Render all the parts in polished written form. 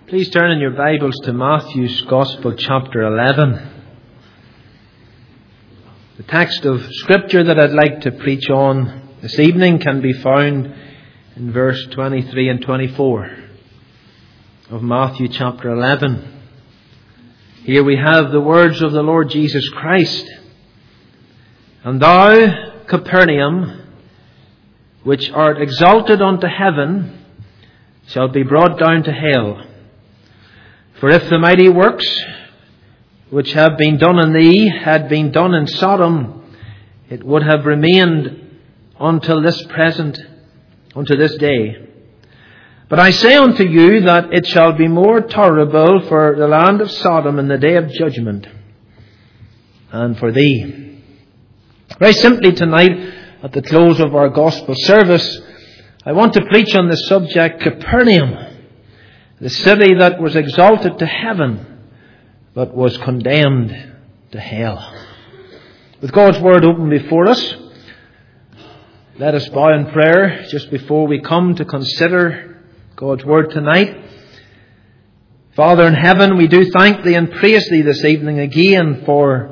Please turn in your Bibles to Matthew's Gospel, chapter 11. The text of Scripture that I'd like to preach on this evening can be found in verse 23 and 24 of Matthew chapter 11. Here we have the words of the Lord Jesus Christ. And thou, Capernaum, which art exalted unto heaven, shalt be brought down to hell. For if the mighty works which have been done in thee had been done in Sodom, it would have remained until this day. But I say unto you that it shall be more tolerable for the land of Sodom in the day of judgment than for thee. Very simply tonight, at the close of our gospel service, I want to preach on the subject Capernaum, the city that was exalted to heaven, but was condemned to hell. With God's Word open before us, let us bow in prayer just before we come to consider God's Word tonight. Father in heaven, we do thank Thee and praise Thee this evening again for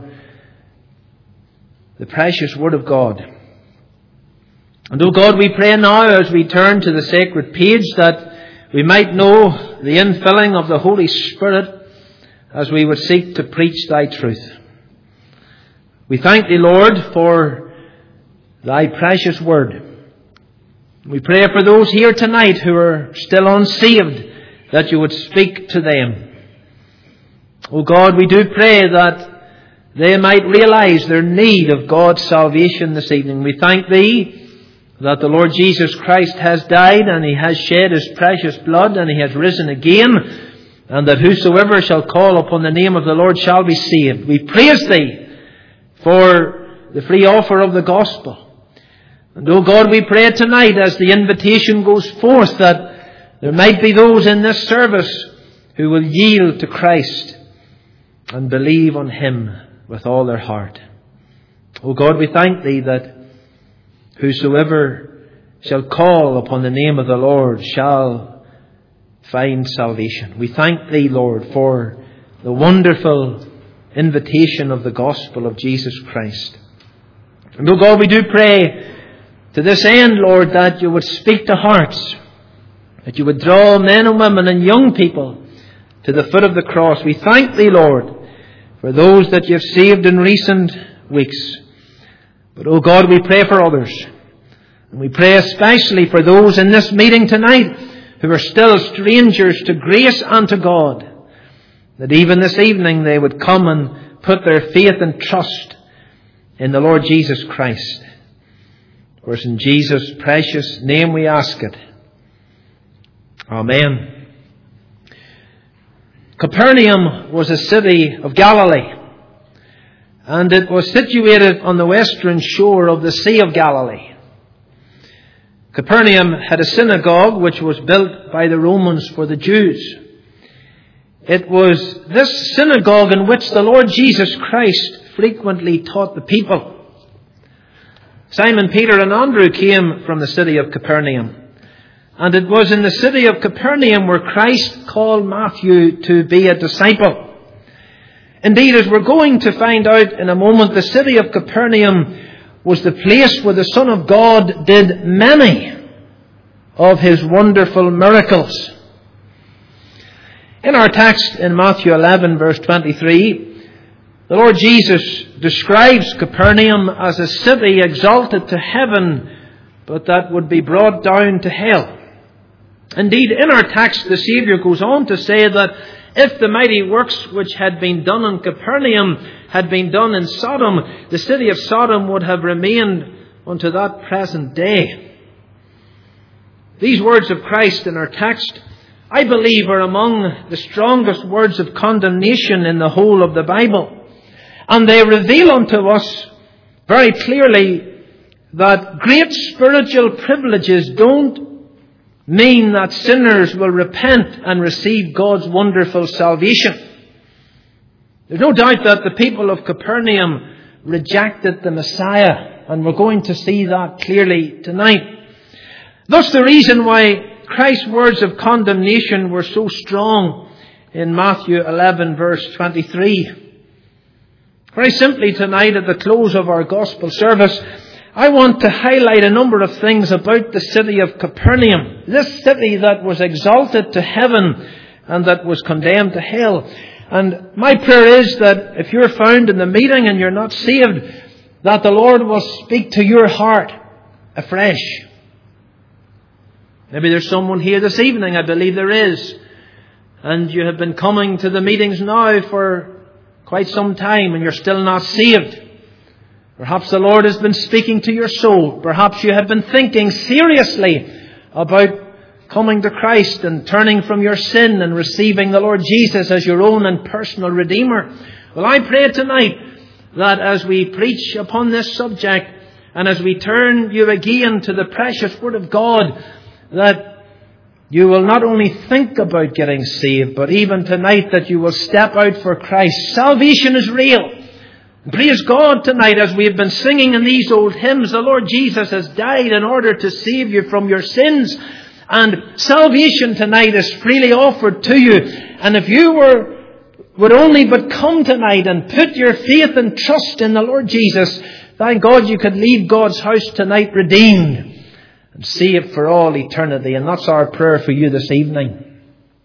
the precious Word of God. And, O God, we pray now as we turn to the sacred page that we might know the infilling of the Holy Spirit as we would seek to preach Thy truth. We thank Thee, Lord, for Thy precious Word. We pray for those here tonight who are still unsaved, that You would speak to them. O God, we do pray that they might realize their need of God's salvation this evening. We thank Thee that the Lord Jesus Christ has died and He has shed His precious blood and He has risen again, and that whosoever shall call upon the name of the Lord shall be saved. We praise Thee for the free offer of the gospel. And, O God, we pray tonight as the invitation goes forth that there might be those in this service who will yield to Christ and believe on Him with all their heart. O God, we thank Thee that whosoever shall call upon the name of the Lord shall find salvation. We thank Thee, Lord, for the wonderful invitation of the gospel of Jesus Christ. And, O God, we do pray to this end, Lord, that You would speak to hearts, that You would draw men and women and young people to the foot of the cross. We thank Thee, Lord, for those that You have saved in recent weeks. But, O God, we pray for others. And we pray especially for those in this meeting tonight who are still strangers to grace and to God, that even this evening they would come and put their faith and trust in the Lord Jesus Christ. For it's in Jesus' precious name we ask it. Amen. Capernaum was a city of Galilee, and it was situated on the western shore of the Sea of Galilee. Capernaum had a synagogue which was built by the Romans for the Jews. It was this synagogue in which the Lord Jesus Christ frequently taught the people. Simon Peter and Andrew came from the city of Capernaum. And it was in the city of Capernaum where Christ called Matthew to be a disciple. Indeed, as we're going to find out in a moment, the city of Capernaum was the place where the Son of God did many of His wonderful miracles. In our text in Matthew 11, verse 23, the Lord Jesus describes Capernaum as a city exalted to heaven, but that would be brought down to hell. Indeed, in our text, the Saviour goes on to say that if the mighty works which had been done in Capernaum had been done in Sodom, the city of Sodom would have remained unto that present day. These words of Christ in our text, I believe, are among the strongest words of condemnation in the whole of the Bible. And they reveal unto us very clearly that great spiritual privileges don't mean that sinners will repent and receive God's wonderful salvation. There's no doubt that the people of Capernaum rejected the Messiah, and we're going to see that clearly tonight. Thus the reason why Christ's words of condemnation were so strong in Matthew 11 verse 23. Very simply tonight at the close of our gospel service, I want to highlight a number of things about the city of Capernaum. This city that was exalted to heaven and that was condemned to hell. And my prayer is that if you're found in the meeting and you're not saved, that the Lord will speak to your heart afresh. Maybe there's someone here this evening, I believe there is, and you have been coming to the meetings now for quite some time and you're still not saved. Perhaps the Lord has been speaking to your soul. Perhaps you have been thinking seriously about coming to Christ and turning from your sin and receiving the Lord Jesus as your own and personal Redeemer. Well, I pray tonight that as we preach upon this subject and as we turn you again to the precious Word of God, that you will not only think about getting saved, but even tonight that you will step out for Christ. Salvation is real. Praise God tonight as we have been singing in these old hymns, the Lord Jesus has died in order to save you from your sins. And salvation tonight is freely offered to you. And if you would only but come tonight and put your faith and trust in the Lord Jesus, thank God you could leave God's house tonight redeemed and saved for all eternity. And that's our prayer for you this evening.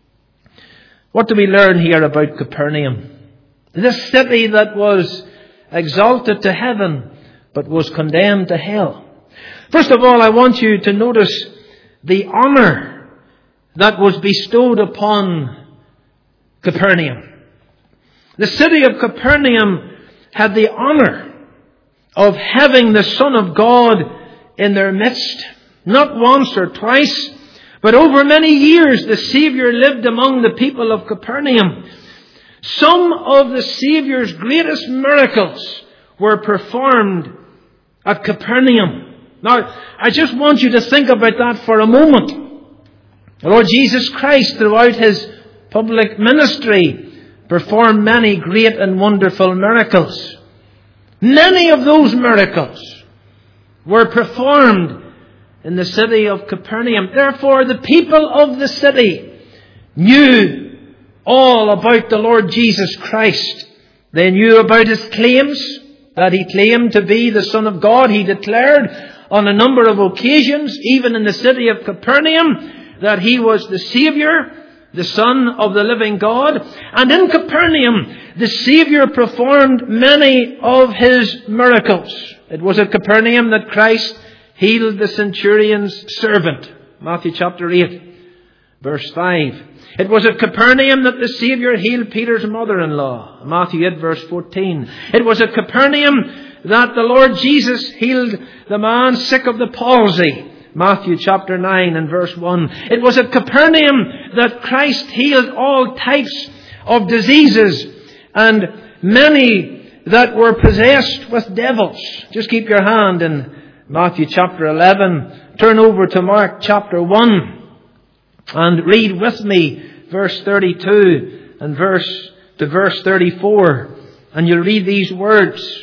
What do we learn here about Capernaum? This city that was exalted to heaven but was condemned to hell. First of all, I want you to notice the honor that was bestowed upon Capernaum. The city of Capernaum had the honor of having the Son of God in their midst. Not once or twice, but over many years the Saviour lived among the people of Capernaum. Some of the Saviour's greatest miracles were performed at Capernaum. Now, I just want you to think about that for a moment. The Lord Jesus Christ, throughout His public ministry, performed many great and wonderful miracles. Many of those miracles were performed in the city of Capernaum. Therefore, the people of the city knew all about the Lord Jesus Christ. They knew about His claims, that He claimed to be the Son of God. He declared on a number of occasions, even in the city of Capernaum, that He was the Saviour, the Son of the living God. And in Capernaum, the Saviour performed many of His miracles. It was at Capernaum that Christ healed the centurion's servant. Matthew chapter 8, verse 5. It was at Capernaum that the Saviour healed Peter's mother-in-law. Matthew 8, verse 14. It was at Capernaum that the Lord Jesus healed the man sick of the palsy. Matthew chapter 9 and verse 1. It was at Capernaum that Christ healed all types of diseases and many that were possessed with devils. Just keep your hand in Matthew chapter 11. Turn over to Mark chapter 1 and read with me verse 32 and verse 34. And you'll read these words.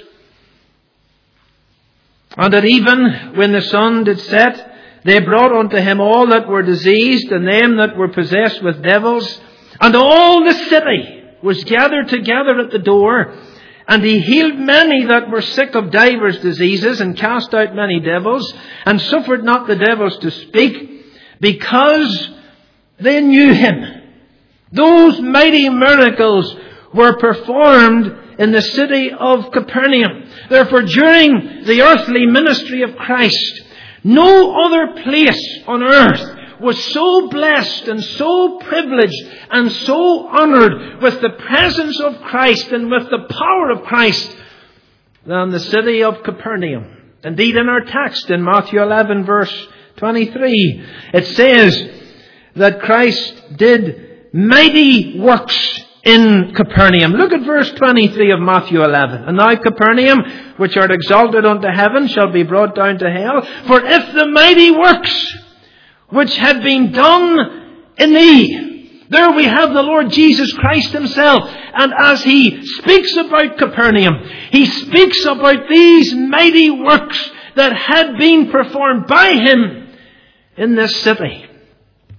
And at even when the sun did set, they brought unto Him all that were diseased, and them that were possessed with devils. And all the city was gathered together at the door. And He healed many that were sick of divers diseases, and cast out many devils, and suffered not the devils to speak, because they knew Him. Those mighty miracles were performed in the city of Capernaum. Therefore, during the earthly ministry of Christ, no other place on earth was so blessed and so privileged and so honoured with the presence of Christ and with the power of Christ than the city of Capernaum. Indeed, in our text in Matthew 11 verse 23, it says that Christ did mighty works in Capernaum. Look at verse 23 of Matthew 11. And now Capernaum, which art exalted unto heaven, shall be brought down to hell. For if the mighty works which had been done in thee. There we have the Lord Jesus Christ Himself. And as He speaks about Capernaum, He speaks about these mighty works that had been performed by Him in this city.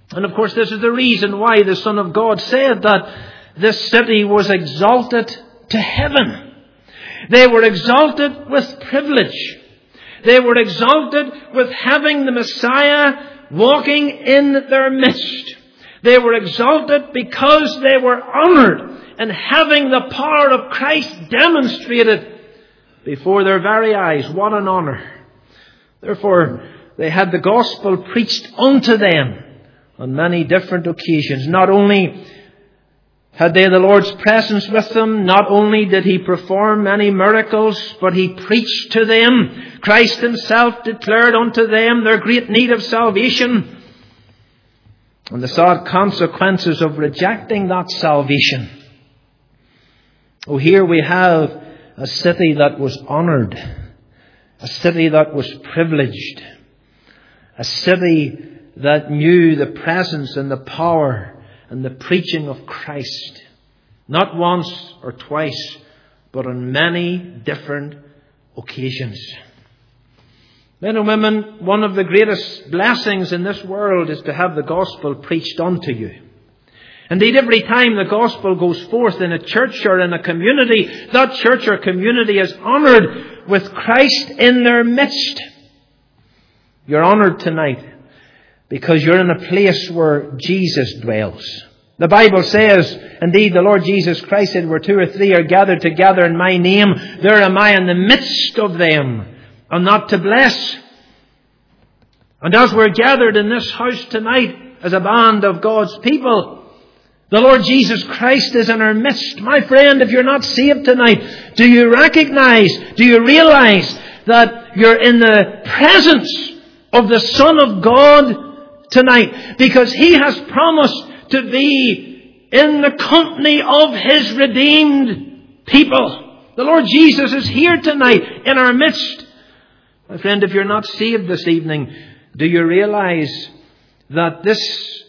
And of course this is the reason why the Son of God said that this city was exalted to heaven. They were exalted with privilege. They were exalted with having the Messiah walking in their midst. They were exalted because they were honoured and having the power of Christ demonstrated before their very eyes. What an honour. Therefore, they had the gospel preached unto them on many different occasions. Not only had they the Lord's presence with them, not only did He perform many miracles, but He preached to them. Christ Himself declared unto them their great need of salvation and the sad consequences of rejecting that salvation. Oh, here we have a city that was honoured, a city that was privileged, a city that knew the presence and the power and the preaching of Christ, not once or twice, but on many different occasions. Men and women, one of the greatest blessings in this world is to have the gospel preached unto you. Indeed, every time the gospel goes forth in a church or in a community, that church or community is honoured with Christ in their midst. You're honoured tonight because you're in a place where Jesus dwells. The Bible says, indeed, the Lord Jesus Christ said, where 2 or 3 are gathered together in my name, there am I in the midst of them, and not to bless. And as we're gathered in this house tonight as a band of God's people, the Lord Jesus Christ is in our midst. My friend, if you're not saved tonight, do you recognize, do you realize that you're in the presence of the Son of God tonight? Because He has promised to be in the company of His redeemed people. The Lord Jesus is here tonight in our midst. My friend, if you're not saved this evening, do you realize that this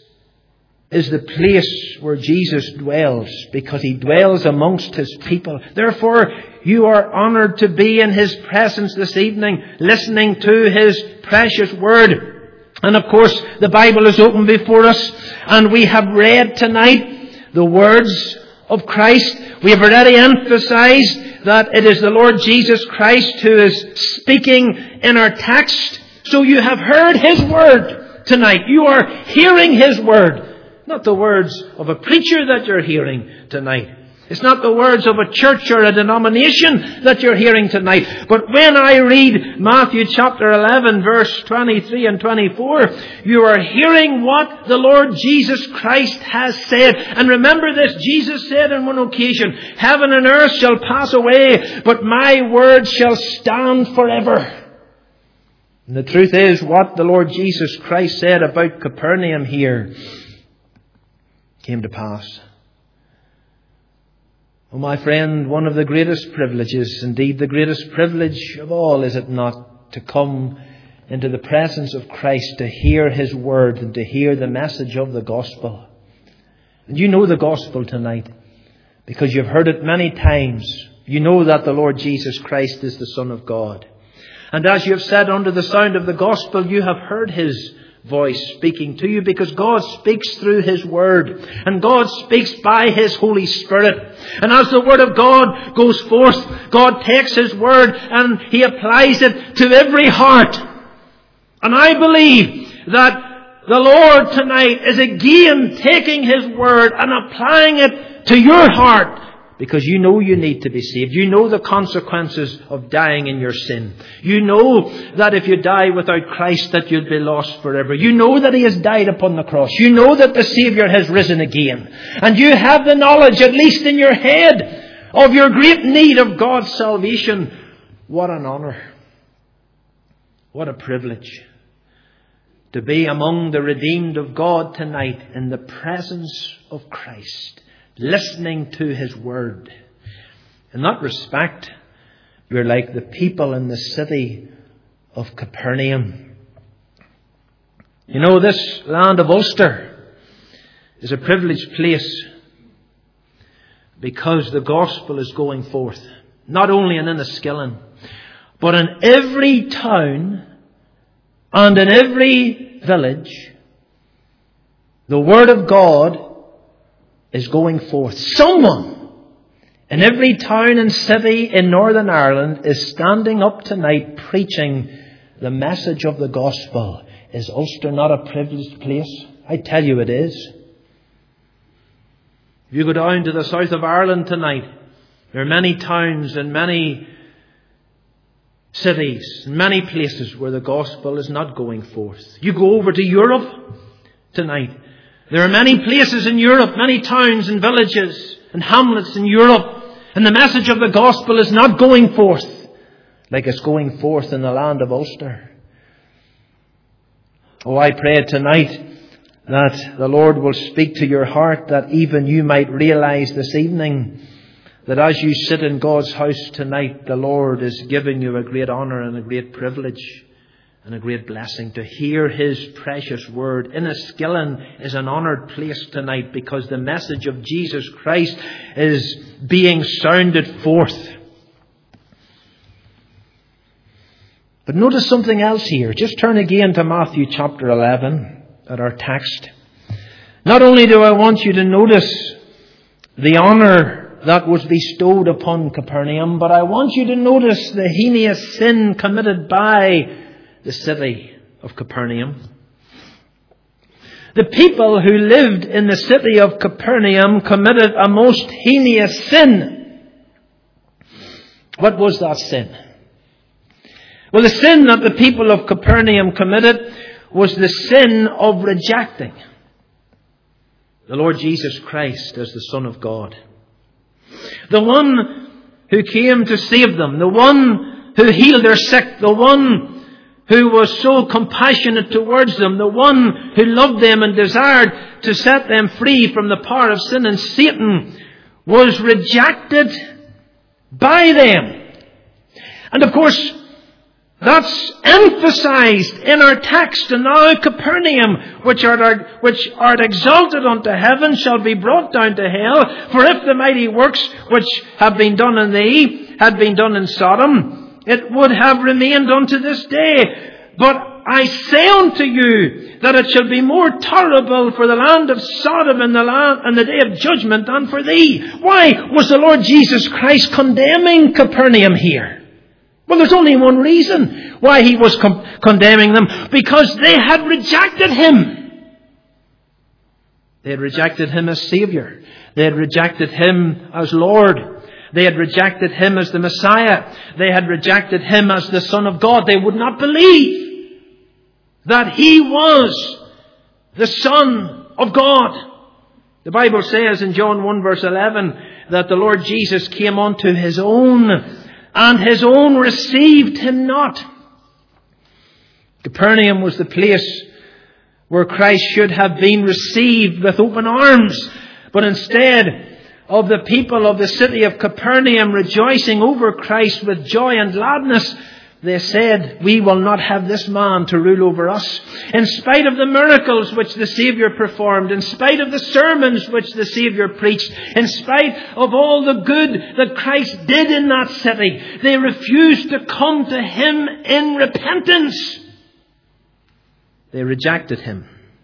is the place where Jesus dwells, because He dwells amongst His people? Therefore, you are honoured to be in His presence this evening, listening to His precious Word. And of course, the Bible is open before us, and we have read tonight the words of Christ. We have already emphasized that it is the Lord Jesus Christ who is speaking in our text. So you have heard His Word tonight. You are hearing His Word. Not the words of a preacher that you're hearing tonight. It's not the words of a church or a denomination that you're hearing tonight. But when I read Matthew chapter 11, verse 23 and 24, you are hearing what the Lord Jesus Christ has said. And remember this, Jesus said on one occasion, heaven and earth shall pass away, but my word shall stand forever. And the truth is, what the Lord Jesus Christ said about Capernaum here came to pass. Oh, my friend, one of the greatest privileges, indeed the greatest privilege of all, is it not, to come into the presence of Christ, to hear His Word and to hear the message of the gospel. And you know the gospel tonight because you've heard it many times. You know that the Lord Jesus Christ is the Son of God. And as you have said under the sound of the gospel, you have heard His voice speaking to you, because God speaks through His Word, and God speaks by His Holy Spirit. And as the Word of God goes forth, God takes His Word and He applies it to every heart. And I believe that the Lord tonight is again taking His Word and applying it to your heart, because you know you need to be saved. You know the consequences of dying in your sin. You know that if you die without Christ, that you'll be lost forever. You know that He has died upon the cross. You know that the Saviour has risen again. And you have the knowledge, at least in your head, of your great need of God's salvation. What an honour. What a privilege to be among the redeemed of God tonight in the presence of Christ, listening to His Word. In that respect, you're like the people in the city of Capernaum. You know, this land of Ulster is a privileged place because the gospel is going forth, not only in Enniskillen, but in every town and in every village The Word of God is going forth. Someone in every town and city in Northern Ireland is standing up tonight preaching the message of the gospel. Is Ulster not a privileged place? I tell you it is. If you go down to the south of Ireland tonight, there are many towns and many cities and many places where the gospel is not going forth. You go over to Europe tonight. There are many places in Europe, many towns and villages and hamlets in Europe, and the message of the gospel is not going forth like it's going forth in the land of Ulster. Oh, I pray tonight that the Lord will speak to your heart, that even you might realize this evening that as you sit in God's house tonight, the Lord is giving you a great honour and a great privilege and a great blessing to hear His precious word. Enniskillen is an honoured place tonight because the message of Jesus Christ is being sounded forth. But notice something else here. Just turn again to Matthew chapter 11 at our text. Not only do I want you to notice the honour that was bestowed upon Capernaum, but I want you to notice the heinous sin committed by the city of Capernaum. The people who lived in the city of Capernaum committed a most heinous sin. What was that sin? Well, the sin that the people of Capernaum committed was the sin of rejecting the Lord Jesus Christ as the Son of God. The one who came to save them, the one who healed their sick, the one who was so compassionate towards them, the one who loved them and desired to set them free from the power of sin and Satan, was rejected by them. And of course, that's emphasized in our text. And now Capernaum, which art exalted unto heaven, shall be brought down to hell. For if the mighty works which have been done in thee had been done in Sodom, it would have remained unto this day. But I say unto you that it shall be more tolerable for the land of Sodom in the day of judgment than for thee. Why was the Lord Jesus Christ condemning Capernaum here? Well, there's only one reason why He was condemning them. Because they had rejected Him. They had rejected Him as Saviour. They had rejected Him as Lord. They had rejected Him as the Messiah. They had rejected Him as the Son of God. They would not believe that He was the Son of God. The Bible says in John 1 verse 11 that the Lord Jesus came unto His own, and His own received Him not. Capernaum was the place where Christ should have been received with open arms. But instead of the people of the city of Capernaum rejoicing over Christ with joy and gladness, they said, we will not have this man to rule over us. In spite of the miracles which the Saviour performed, in spite of the sermons which the Saviour preached, in spite of all the good that Christ did in that city, they refused to come to Him in repentance. They rejected Him.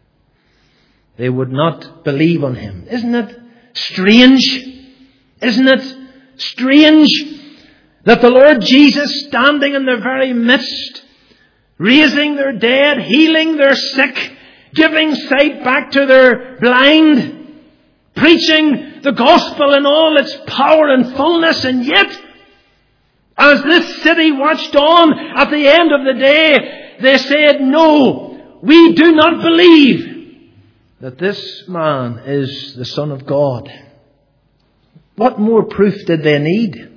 They would not believe on Him. Isn't it strange? Isn't it strange that the Lord Jesus, standing in their very midst, raising their dead, healing their sick, giving sight back to their blind, preaching the gospel in all its power and fullness, and yet, as this city watched on at the end of the day, they said, no, we do not believe that this man is the Son of God. What more proof did they need?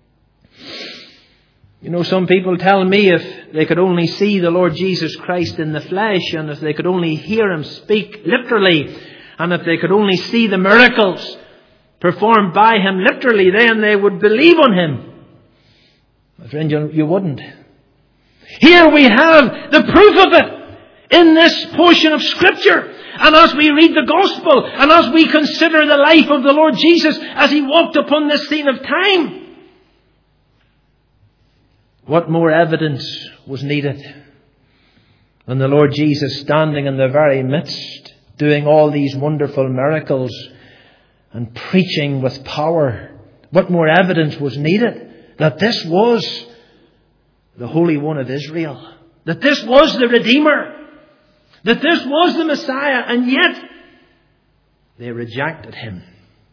You know, some people tell me if they could only see the Lord Jesus Christ in the flesh, and if they could only hear Him speak literally, and if they could only see the miracles performed by Him literally, then they would believe on Him. My friend, you wouldn't. Here we have the proof of it in this portion of Scripture. And as we read the Gospel, and as we consider the life of the Lord Jesus as He walked upon this scene of time, what more evidence was needed than the Lord Jesus standing in their very midst, doing all these wonderful miracles and preaching with power, what more evidence was needed that this was the Holy One of Israel, that this was the Redeemer, that this was the Messiah, and yet they rejected him.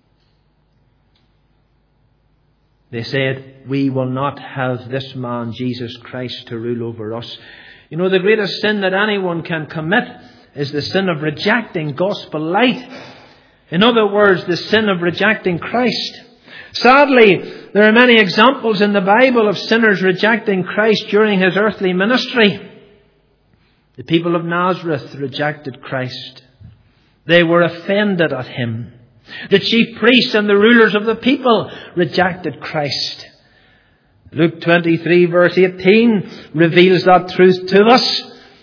They said, we will not have this man, Jesus Christ, to rule over us. You know, the greatest sin that anyone can commit is the sin of rejecting gospel light. In other words, the sin of rejecting Christ. Sadly, there are many examples in the Bible of sinners rejecting Christ during his earthly ministry. The people of Nazareth rejected Christ. They were offended at him. The chief priests and the rulers of the people rejected Christ. Luke 23 verse 18 reveals that truth to us.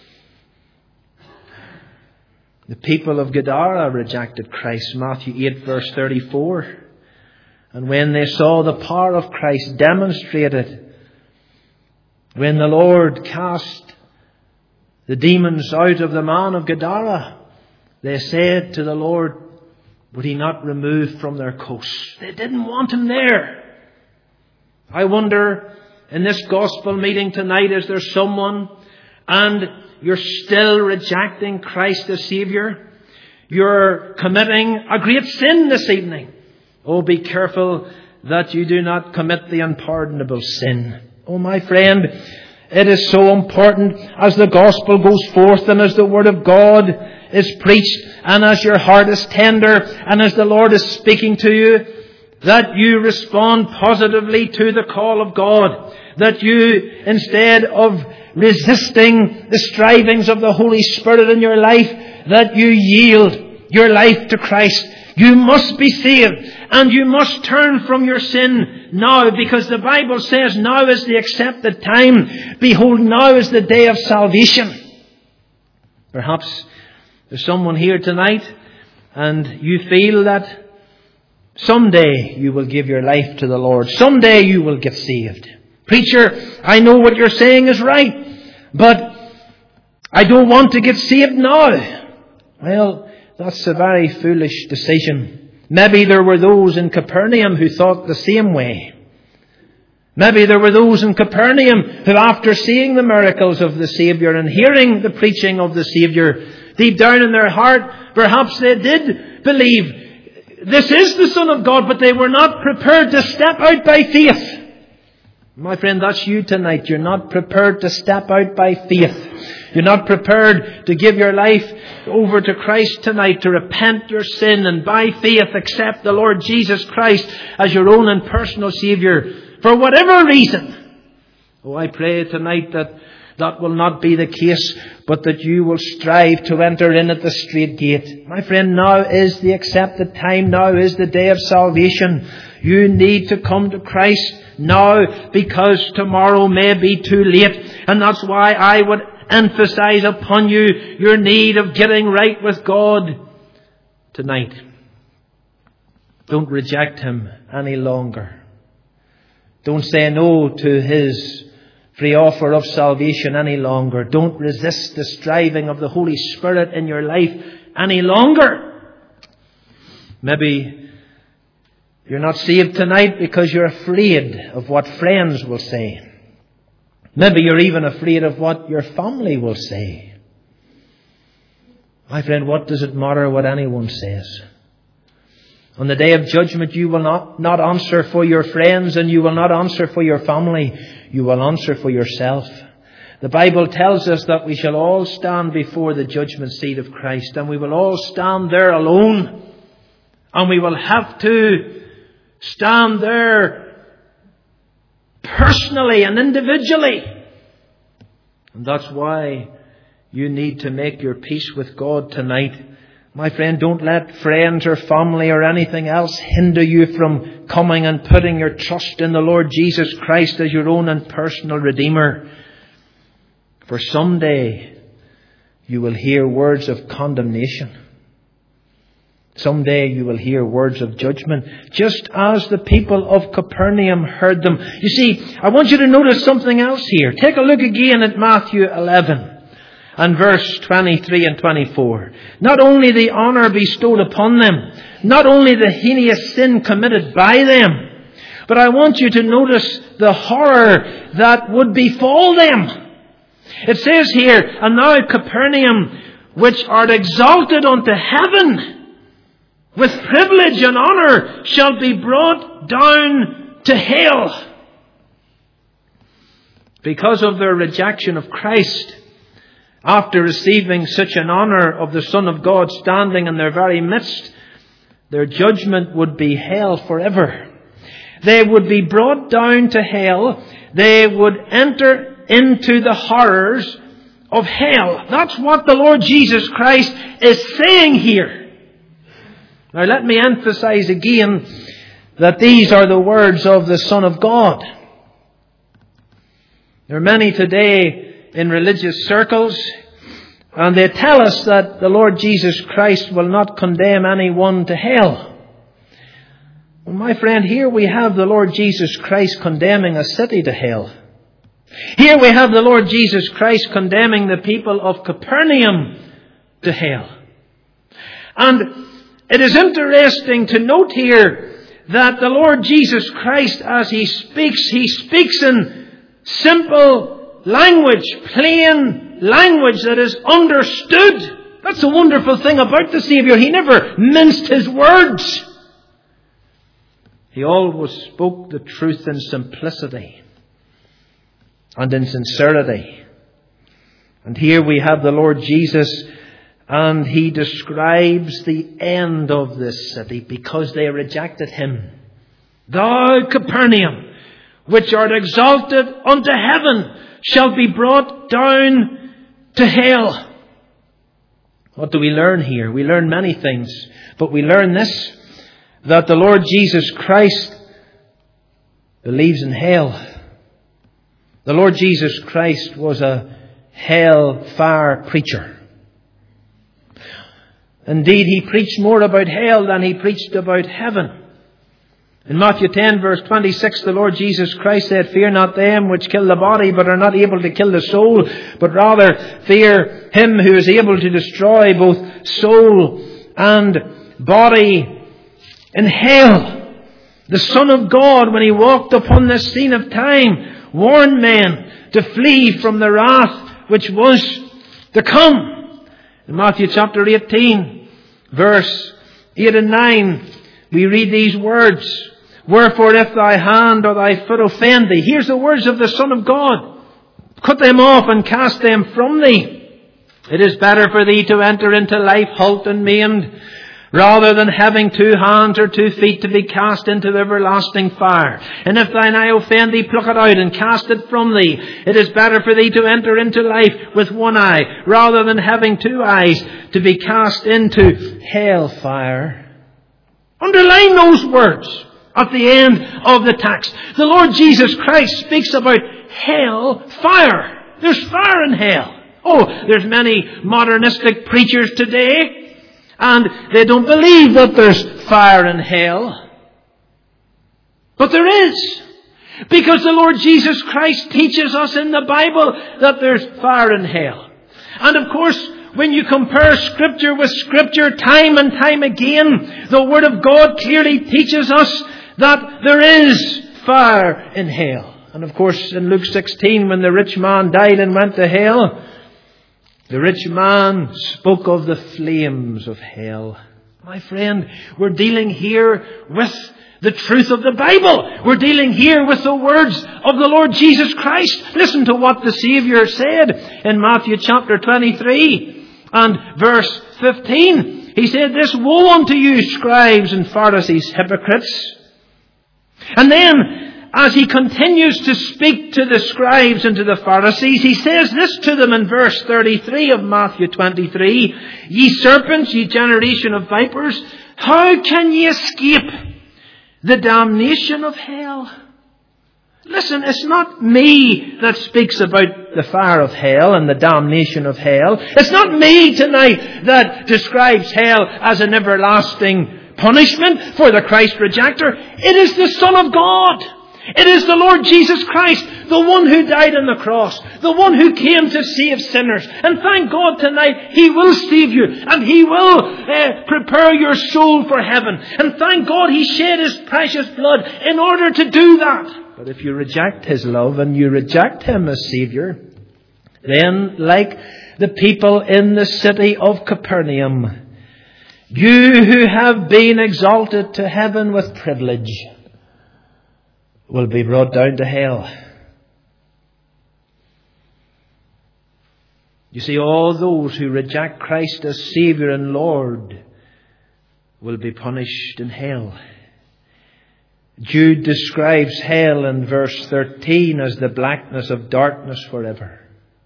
The people of Gadara rejected Christ. Matthew 8 verse 34. And when they saw the power of Christ demonstrated, when the Lord cast the demons out of the man of Gadara, they said to the Lord, would he not remove from their coast? They didn't want him there. I wonder, in this gospel meeting tonight, is there someone and you're still rejecting Christ as Saviour? You're committing a great sin this evening. Oh, be careful that you do not commit the unpardonable sin. Oh, my friend, it is so important as the gospel goes forth and as the word of God is preached and as your heart is tender and as the Lord is speaking to you, that you respond positively to the call of God. That you, instead of resisting the strivings of the Holy Spirit in your life, that you yield your life to Christ. You must be saved and you must turn from your sin now, because the Bible says now is the accepted time. Behold, now is the day of salvation. Perhaps there's someone here tonight and you feel that someday you will give your life to the Lord. Someday you will get saved. Preacher, I know what you're saying is right, but I don't want to get saved now. Well, that's a very foolish decision. Maybe there were those in Capernaum who thought the same way. Maybe there were those in Capernaum who, after seeing the miracles of the Saviour and hearing the preaching of the Saviour, deep down in their heart, perhaps they did believe this is the Son of God, but they were not prepared to step out by faith. My friend, that's you tonight. You're not prepared to step out by faith. You're not prepared to give your life over to Christ tonight, to repent your sin and by faith accept the Lord Jesus Christ as your own and personal Saviour for whatever reason. Oh, I pray tonight that that will not be the case, but that you will strive to enter in at the straight gate. My friend, now is the accepted time. Now is the day of salvation. You need to come to Christ now, because tomorrow may be too late. And that's why I would emphasize upon you your need of getting right with God tonight. Don't reject Him any longer. Don't say no to His free offer of salvation any longer. Don't resist the striving of the Holy Spirit in your life any longer. Maybe you're not saved tonight because you're afraid of what friends will say. Maybe you're even afraid of what your family will say. My friend, what does it matter what anyone says? On the day of judgment, you will not answer for your friends and you will not answer for your family. You will answer for yourself. The Bible tells us that we shall all stand before the judgment seat of Christ, and we will all stand there alone. And we will have to stand there personally and individually. And that's why you need to make your peace with God tonight. My friend, don't let friends or family or anything else hinder you from coming and putting your trust in the Lord Jesus Christ as your own and personal Redeemer. For someday you will hear words of condemnation. Someday you will hear words of judgment, just as the people of Capernaum heard them. You see, I want you to notice something else here. Take a look again at Matthew 11. and verse 23 and 24. Not only the honour bestowed upon them, not only the heinous sin committed by them, but I want you to notice the horror that would befall them. It says here, and now Capernaum, which art exalted unto heaven, with privilege and honour, shall be brought down to hell. Because of their rejection of Christ, after receiving such an honour of the Son of God standing in their very midst, their judgment would be hell forever. They would be brought down to hell. They would enter into the horrors of hell. That's what the Lord Jesus Christ is saying here. Now let me emphasize again that these are the words of the Son of God. There are many today in religious circles, and they tell us that the Lord Jesus Christ will not condemn anyone to hell. Well, my friend, here we have the Lord Jesus Christ condemning a city to hell. Here we have the Lord Jesus Christ condemning the people of Capernaum to hell. And it is interesting to note here that the Lord Jesus Christ, as He speaks in simple language, plain language that is understood. That's a wonderful thing about the Saviour. He never minced His words. He always spoke the truth in simplicity and in sincerity. And here we have the Lord Jesus, and He describes the end of this city because they rejected Him. Thou, Capernaum, which art exalted unto heaven, shall be brought down to hell. What do we learn here? We learn many things, but we learn this, that the Lord Jesus Christ believes in hell. The Lord Jesus Christ was a hell-fire preacher. Indeed, He preached more about hell than He preached about heaven. In Matthew 10 verse 26, the Lord Jesus Christ said, "Fear not them which kill the body, but are not able to kill the soul, but rather fear Him who is able to destroy both soul and body in hell." The Son of God, when He walked upon this scene of time, warned men to flee from the wrath which was to come. In Matthew chapter 18, verse 8 and 9, we read these words, "Wherefore if thy hand or thy foot offend thee," here's the words of the Son of God, "cut them off and cast them from thee. It is better for thee to enter into life halt and maimed, rather than having 2 hands or 2 feet to be cast into the everlasting fire. And if thine eye offend thee, pluck it out and cast it from thee. It is better for thee to enter into life with 1 eye, rather than having 2 eyes to be cast into hell fire." Underline those words at the end of the text. The Lord Jesus Christ speaks about hell fire. There's fire in hell. Oh, there's many modernistic preachers today, and they don't believe that there's fire in hell. But there is. Because the Lord Jesus Christ teaches us in the Bible that there's fire in hell. And of course, when you compare Scripture with Scripture time and time again, the Word of God clearly teaches us that there is fire in hell. And of course, in Luke 16, when the rich man died and went to hell, the rich man spoke of the flames of hell. My friend, we're dealing here with the truth of the Bible. We're dealing here with the words of the Lord Jesus Christ. Listen to what the Saviour said in Matthew chapter 23 and verse 15. He said, "This woe unto you, scribes and Pharisees, hypocrites." And then, as He continues to speak to the scribes and to the Pharisees, He says this to them in verse 33 of Matthew 23. "Ye serpents, ye generation of vipers, how can ye escape the damnation of hell?" Listen, it's not me that speaks about the fire of hell and the damnation of hell. It's not me tonight that describes hell as an everlasting punishment for the Christ rejecter. It is the Son of God. It is the Lord Jesus Christ, the one who died on the cross, the one who came to save sinners. And thank God tonight, He will save you and He will prepare your soul for heaven. And thank God He shed His precious blood in order to do that. But if you reject His love and you reject Him as Saviour, then like the people in the city of Capernaum, you who have been exalted to heaven with privilege will be brought down to hell. You see, all those who reject Christ as Saviour and Lord will be punished in hell. Jude describes hell in verse 13 as the blackness of darkness forever.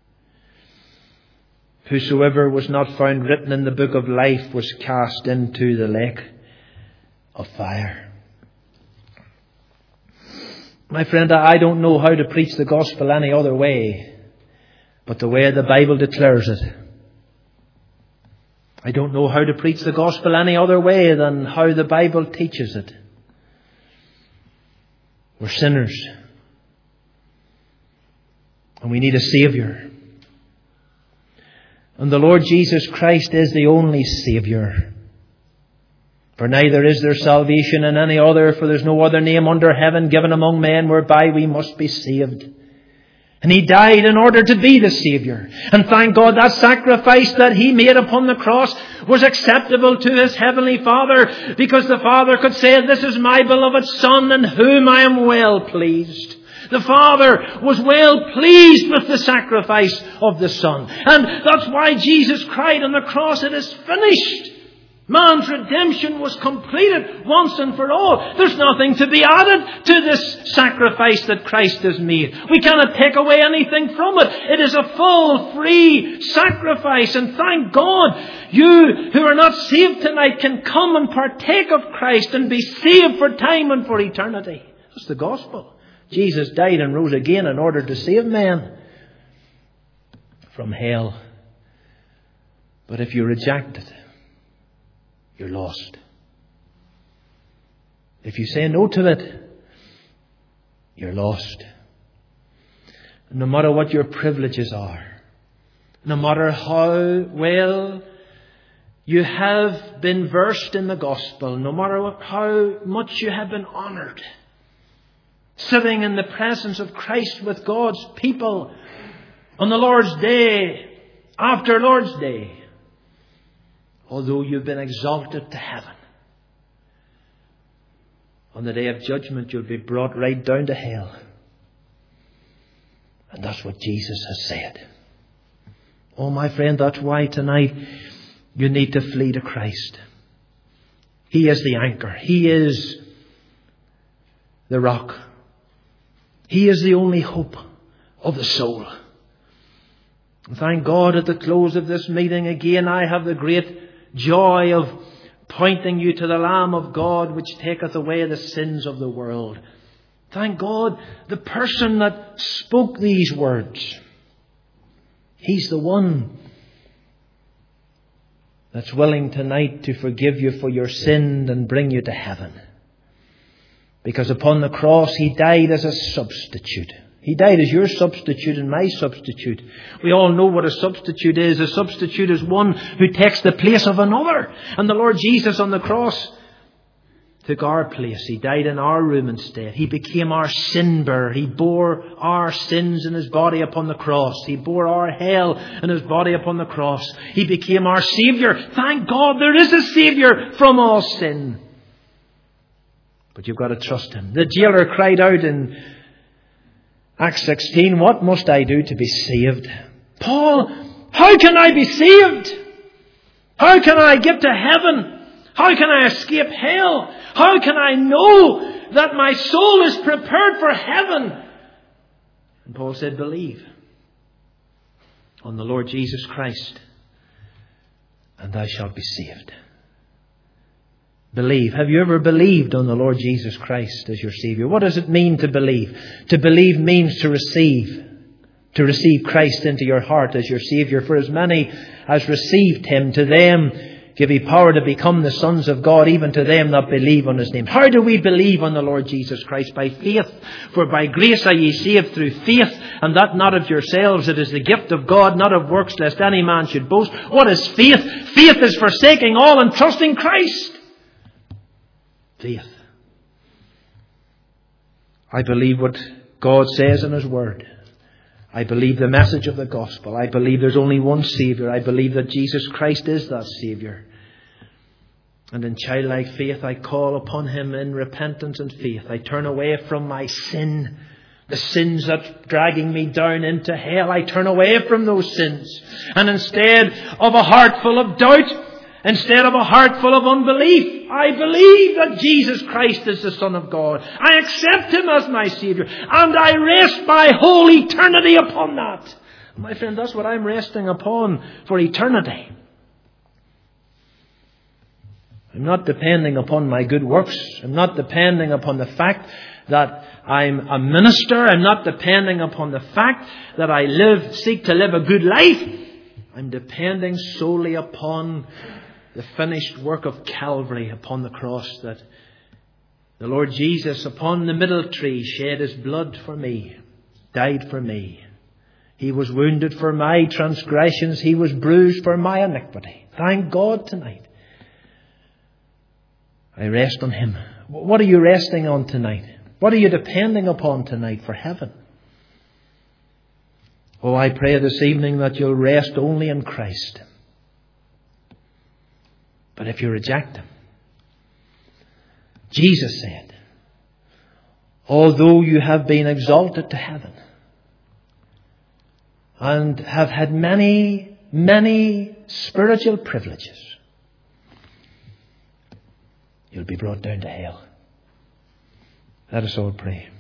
Whosoever was not found written in the book of life was cast into the lake of fire. My friend, I don't know how to preach the gospel any other way but the way the Bible declares it. I don't know how to preach the gospel any other way than how the Bible teaches it. We're sinners. And we need a Saviour. And the Lord Jesus Christ is the only Saviour. For neither is there salvation in any other, for there's no other name under heaven given among men whereby we must be saved. And He died in order to be the Saviour. And thank God that sacrifice that He made upon the cross was acceptable to His Heavenly Father, because the Father could say, "This is my beloved Son in whom I am well pleased." The Father was well pleased with the sacrifice of the Son. And that's why Jesus cried on the cross, "It is finished." Man's redemption was completed once and for all. There's nothing to be added to this sacrifice that Christ has made. We cannot take away anything from it. It is a full, free sacrifice. And thank God, you who are not saved tonight can come and partake of Christ and be saved for time and for eternity. That's the gospel. Jesus died and rose again in order to save men from hell. But if you reject it, you're lost. If you say no to it, you're lost. No matter what your privileges are, no matter how well you have been versed in the gospel, no matter how much you have been honoured, sitting in the presence of Christ with God's people on the Lord's Day, after Lord's Day, although you've been exalted to heaven, on the day of judgment you'll be brought right down to hell. And that's what Jesus has said. Oh, my friend, that's why tonight you need to flee to Christ. He is the anchor. He is the rock. He is the only hope of the soul. And thank God, at the close of this meeting again, I have the great joy of pointing you to the Lamb of God, which taketh away the sins of the world. Thank God, the person that spoke these words, He's the one that's willing tonight to forgive you for your sin and bring you to heaven. Because upon the cross He died as a substitute. He died as your substitute and my substitute. We all know what a substitute is. A substitute is one who takes the place of another. And the Lord Jesus on the cross took our place. He died in our room instead. He became our sin bearer. He bore our sins in His body upon the cross. He bore our hell in His body upon the cross. He became our Saviour. Thank God there is a Saviour from all sin. But you've got to trust Him. The jailer cried out in Acts 16, "What must I do to be saved?" Paul, how can I be saved? How can I get to heaven? How can I escape hell? How can I know that my soul is prepared for heaven? And Paul said, believe on the Lord Jesus Christ, and thou shalt be saved. Believe. Have you ever believed on the Lord Jesus Christ as your Saviour? What does it mean to believe? To believe means to receive. To receive Christ into your heart as your Saviour. For as many as received Him, to them give ye power to become the sons of God, even to them that believe on his name. How do we believe on the Lord Jesus Christ? By faith. For by grace are ye saved through faith, and that not of yourselves. It is the gift of God, not of works, lest any man should boast. What is faith? Faith is forsaking all and trusting Christ. Faith. I believe what God says in his word. I believe the message of the gospel. I believe there's only one Saviour. I believe that Jesus Christ is that Saviour. And in childlike faith, I call upon him in repentance and faith. I turn away from my sin, the sins that are dragging me down into hell. I turn away from those sins. And instead of a heart full of doubt, instead of a heart full of unbelief, I believe that Jesus Christ is the Son of God. I accept him as my Saviour. And I rest my whole eternity upon that. My friend, that's what I'm resting upon for eternity. I'm not depending upon my good works. I'm not depending upon the fact that I'm a minister. I'm not depending upon the fact that I seek to live a good life. I'm depending solely upon the finished work of Calvary, upon the cross, that the Lord Jesus upon the middle tree shed his blood for me, died for me. He was wounded for my transgressions. He was bruised for my iniquity. Thank God tonight. I rest on him. What are you resting on tonight? What are you depending upon tonight for heaven? Oh, I pray this evening that you'll rest only in Christ. But if you reject him, Jesus said, although you have been exalted to heaven and have had many, many spiritual privileges, you'll be brought down to hell. Let us all pray.